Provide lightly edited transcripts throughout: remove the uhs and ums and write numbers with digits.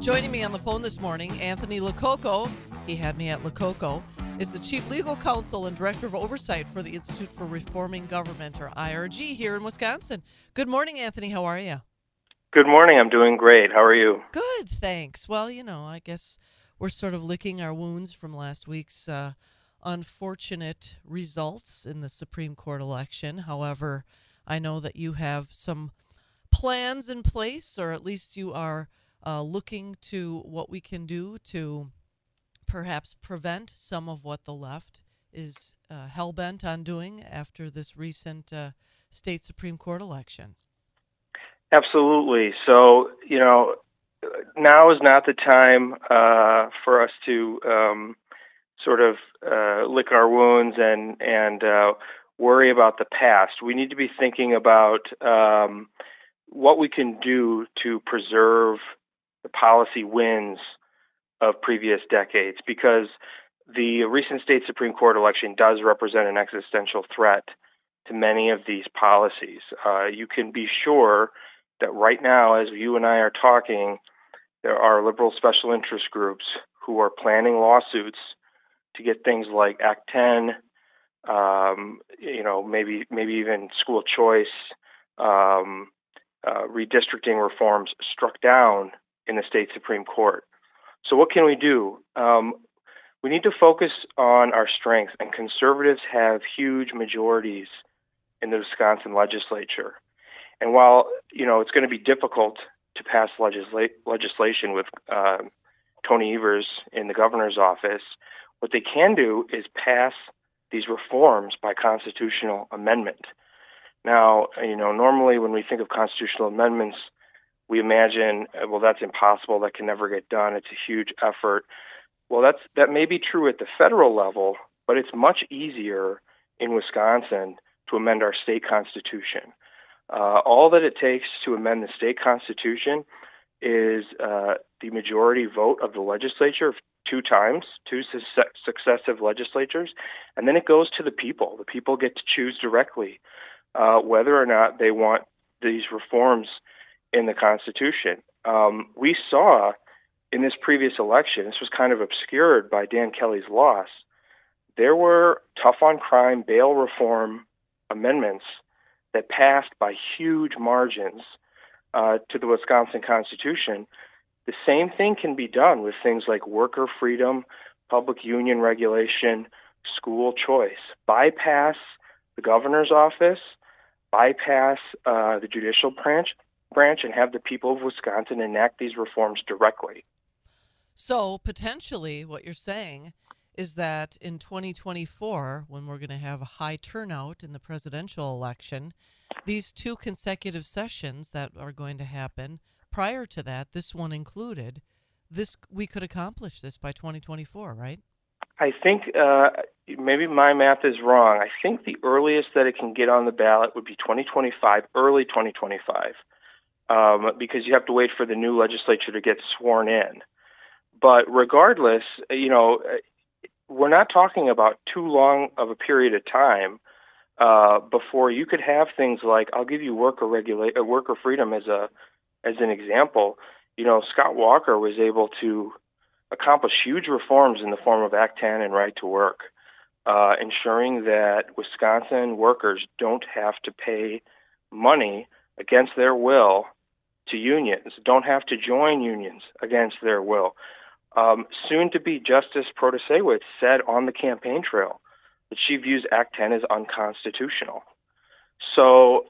Joining me on the phone this morning, Anthony Lococo, he had me at Lococo, is the Chief Legal Counsel and Director of Oversight for the Institute for Reforming Government, or IRG, here in Wisconsin. Good morning, Anthony. How are you? Good morning. I'm doing great. How are you? Good, thanks. Well, I guess we're sort of licking our wounds from last week's unfortunate results in the Supreme Court election. However, I know that you have some plans in place, or at least you are looking to what we can do to perhaps prevent some of what the left is hell-bent on doing after this recent state Supreme Court election. Absolutely. So, now is not the time for us to sort of lick our wounds and worry about the past. We need to be thinking about what we can do to preserve the policy wins of previous decades, because the recent state Supreme Court election does represent an existential threat to many of these policies. You can be sure that right now, as you and I are talking, there are liberal special interest groups who are planning lawsuits to get things like Act 10, maybe even school choice, redistricting reforms struck down in the state Supreme Court. So what can we do? We need to focus on our strengths, and conservatives have huge majorities in the Wisconsin legislature. And while, it's going to be difficult to pass legislation with Tony Evers in the governor's office, what they can do is pass these reforms by constitutional amendment. Now, normally when we think of constitutional amendments, we imagine, well, that's impossible. That can never get done. It's a huge effort. Well, that may be true at the federal level, but it's much easier in Wisconsin to amend our state constitution. All that it takes to amend the state constitution is the majority vote of the legislature two successive legislatures, and then it goes to the people. The people get to choose directly whether or not they want these reforms in the Constitution. We saw in this previous election, this was kind of obscured by Dan Kelly's loss, there were tough on crime bail reform amendments that passed by huge margins to the Wisconsin Constitution. The same thing can be done with things like worker freedom, public union regulation, school choice. Bypass the governor's office, bypass the judicial branch, and have the people of Wisconsin enact these reforms directly. So potentially what you're saying is that in 2024, when we're going to have a high turnout in the presidential election, these two consecutive sessions that are going to happen prior to that, this one included, we could accomplish this by 2024, right? I think maybe my math is wrong. I think the earliest that it can get on the ballot would be 2025, early 2025, because you have to wait for the new legislature to get sworn in. But regardless, we're not talking about too long of a period of time before you could have things like, I'll give you worker freedom as an example. Scott Walker was able to accomplish huge reforms in the form of Act 10 and right to work, ensuring that Wisconsin workers don't have to pay money against their will to unions, don't have to join unions against their will. Soon-to-be Justice Protasewicz said on the campaign trail that she views Act 10 as unconstitutional. So,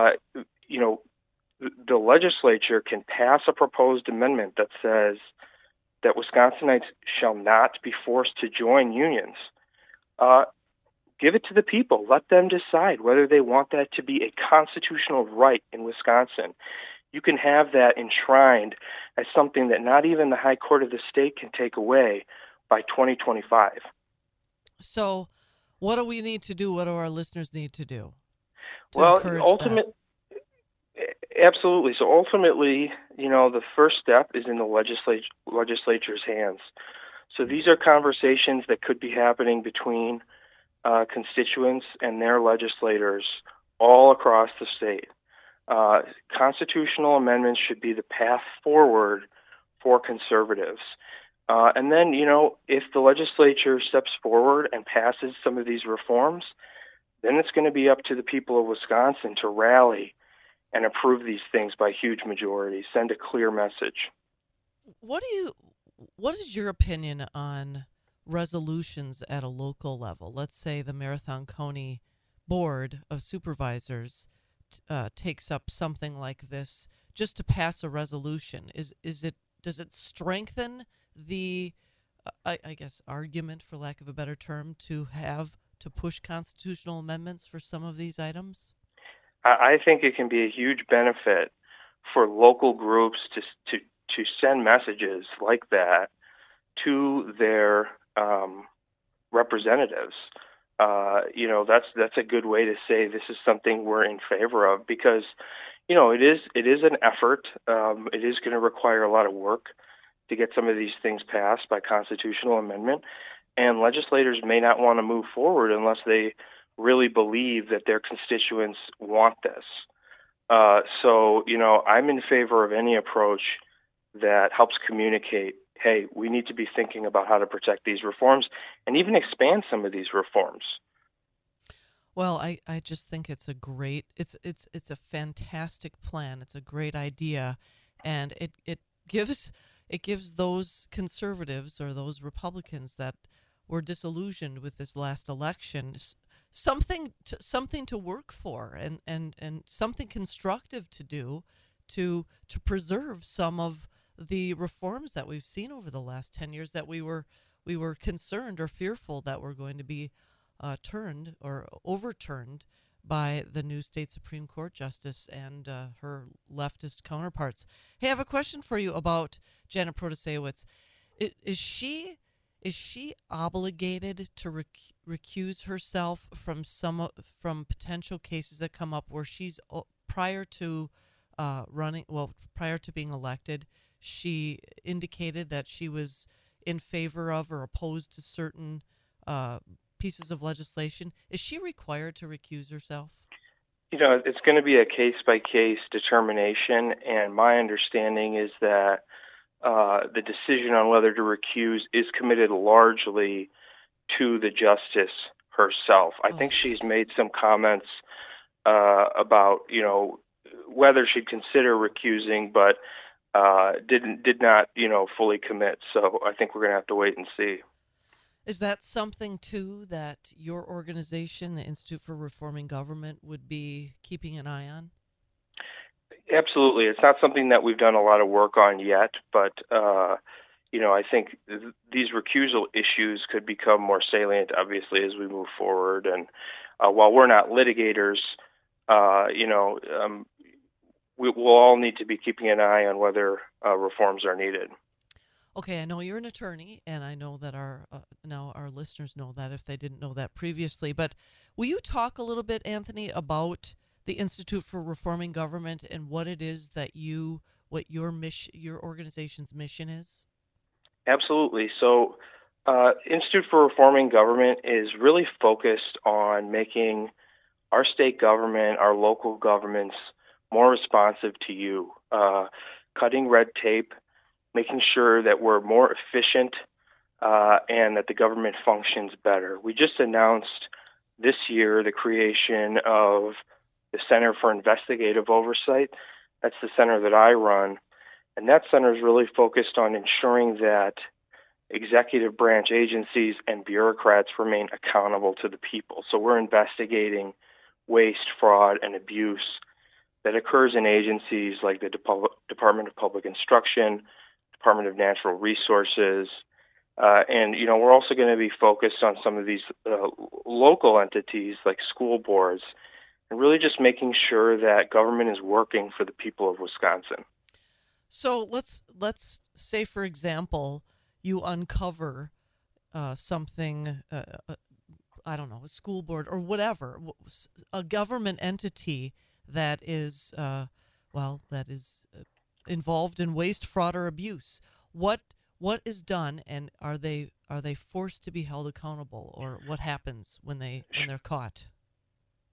the legislature can pass a proposed amendment that says that Wisconsinites shall not be forced to join unions. Give it to the people. Let them decide whether they want that to be a constitutional right in Wisconsin. You can have that enshrined as something that not even the High Court of the state can take away by 2025. So what do we need to do? What do our listeners need to do Well, encourage that? Absolutely. So ultimately, the first step is in the legislature's hands. So these are conversations that could be happening between constituents and their legislators all across the state. Constitutional amendments should be the path forward for conservatives. And then, if the legislature steps forward and passes some of these reforms, then it's going to be up to the people of Wisconsin to rally and approve these things by huge majorities, send a clear message. What is your opinion on resolutions at a local level? Let's say the Marathon County Board of Supervisors takes up something like this just to pass a resolution. Does it strengthen the I guess argument, for lack of a better term, to push constitutional amendments for some of these items? I think it can be a huge benefit for local groups to send messages like that to their representatives. That's a good way to say this is something we're in favor of, because it is an effort. It is going to require a lot of work to get some of these things passed by constitutional amendment, and legislators may not want to move forward unless they really believe that their constituents want this. So I'm in favor of any approach that helps communicate, hey, we need to be thinking about how to protect these reforms and even expand some of these reforms. Well, I just think it's it's a fantastic plan. It's a great idea, and it gives those conservatives or those Republicans that were disillusioned with this last election something to work for, and something constructive to do to preserve some of the reforms that we've seen over the last 10 years that we were concerned or fearful that were going to be turned or overturned by the new state Supreme Court justice and her leftist counterparts. Hey, I have a question for you about Janet Protasiewicz. Is she obligated to recuse herself from potential cases that come up where she's prior to being elected, she indicated that she was in favor of or opposed to certain pieces of legislation? Is she required to recuse herself? It's going to be a case-by-case determination, and my understanding is that the decision on whether to recuse is committed largely to the justice herself. I think she's made some comments about, whether she'd consider recusing, but did not, fully commit. So I think we're going to have to wait and see. Is that something, too, that your organization, the Institute for Reforming Government, would be keeping an eye on? Absolutely. It's not something that we've done a lot of work on yet, but, I think these recusal issues could become more salient, obviously, as we move forward. And while we're not litigators, we'll all need to be keeping an eye on whether reforms are needed. Okay, I know you're an attorney, and I know that our listeners know that if they didn't know that previously. But will you talk a little bit, Anthony, about the Institute for Reforming Government and what it is what your mission, your organization's mission is? Absolutely. So, Institute for Reforming Government is really focused on making our state government, our local governments, more responsive to you, cutting red tape, making sure that we're more efficient, and that the government functions better. We just announced this year the creation of the Center for Investigative Oversight. That's the center that I run. And that center is really focused on ensuring that executive branch agencies and bureaucrats remain accountable to the people. So we're investigating waste, fraud, and abuse that occurs in agencies like the Department of Public Instruction, Department of Natural Resources, and we're also going to be focused on some of these local entities like school boards, and really just making sure that government is working for the people of Wisconsin. So let's say, for example, you uncover something, I don't know, a school board or whatever, a government entity that is involved in waste, fraud, or abuse. What is done, and are they forced to be held accountable, or what happens when they're caught?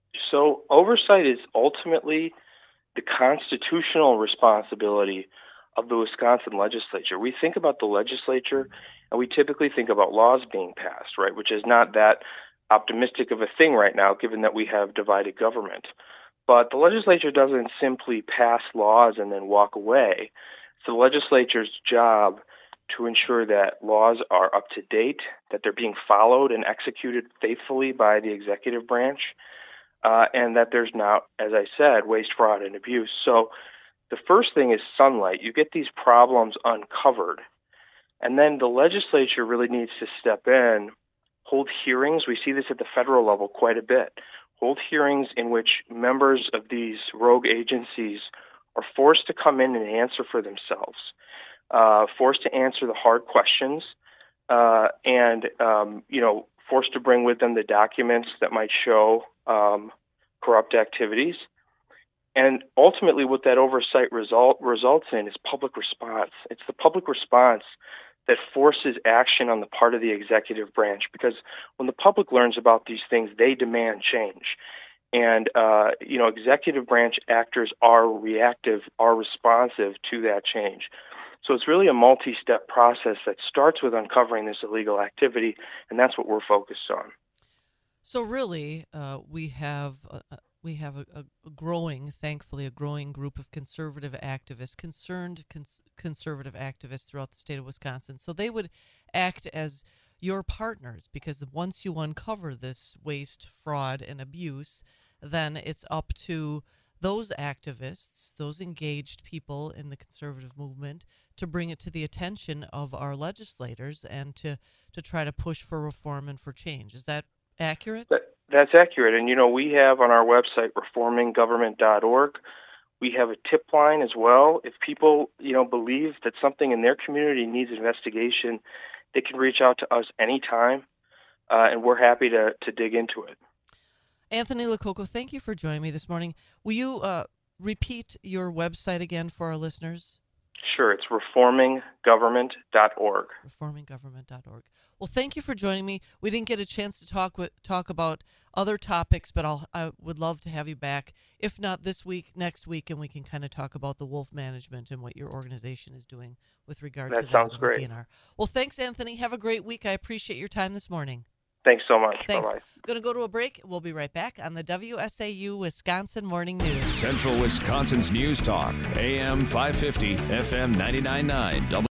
So oversight is ultimately the constitutional responsibility of the Wisconsin legislature. We think about the legislature, and we typically think about laws being passed, right, which is not that optimistic of a thing right now, given that we have divided government. But the legislature doesn't simply pass laws and then walk away. It's the legislature's job to ensure that laws are up to date, that they're being followed and executed faithfully by the executive branch, and that there's not, as I said, waste, fraud, and abuse. So the first thing is sunlight. You get these problems uncovered, and then the legislature really needs to step in, hold hearings. We see this at the federal level quite a bit. Hold hearings in which members of these rogue agencies are forced to come in and answer for themselves, forced to answer the hard questions, and forced to bring with them the documents that might show corrupt activities. And ultimately, what that oversight results in is public response. It's the public response that forces action on the part of the executive branch, because when the public learns about these things, they demand change. And, executive branch actors are reactive, are responsive to that change. So it's really a multi-step process that starts with uncovering this illegal activity, and that's what we're focused on. So really, we have a growing, thankfully, a growing group of conservative activists, concerned conservative activists throughout the state of Wisconsin. So they would act as your partners, because once you uncover this waste, fraud, and abuse, then it's up to those activists, those engaged people in the conservative movement, to bring it to the attention of our legislators and to try to push for reform and for change. Is that accurate? That's accurate. And, we have on our website, reforminggovernment.org, we have a tip line as well. If people, believe that something in their community needs investigation, they can reach out to us anytime, and we're happy to dig into it. Anthony Lococo, thank you for joining me this morning. Will you repeat your website again for our listeners? Sure. It's reforminggovernment.org. Reforminggovernment.org. Well, thank you for joining me. We didn't get a chance to talk about other topics, but I would love to have you back. If not this week, next week, and we can kind of talk about the wolf management and what your organization is doing with regard to that. That sounds great. DNR. Well, thanks, Anthony. Have a great week. I appreciate your time this morning. Thanks so much. Thanks. Bye-bye. Going to go to a break. We'll be right back on the WSAU Wisconsin Morning News. Central Wisconsin's News Talk, AM 550, FM 99.9.